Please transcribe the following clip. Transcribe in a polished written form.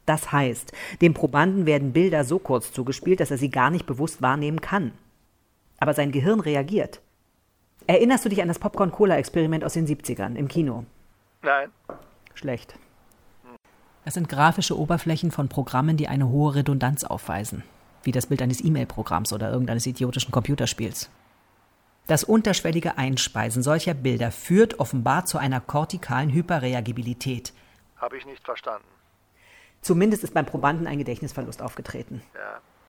Das heißt, dem Probanden werden Bilder so kurz zugespielt, dass er sie gar nicht bewusst wahrnehmen kann. Aber sein Gehirn reagiert. Erinnerst du dich an das Popcorn-Cola-Experiment aus den 70ern im Kino? Nein. Schlecht. Das sind grafische Oberflächen von Programmen, die eine hohe Redundanz aufweisen. Wie das Bild eines E-Mail-Programms oder irgendeines idiotischen Computerspiels. Das unterschwellige Einspeisen solcher Bilder führt offenbar zu einer kortikalen Hyperreagibilität. Habe ich nicht verstanden. Zumindest ist beim Probanden ein Gedächtnisverlust aufgetreten. Ja.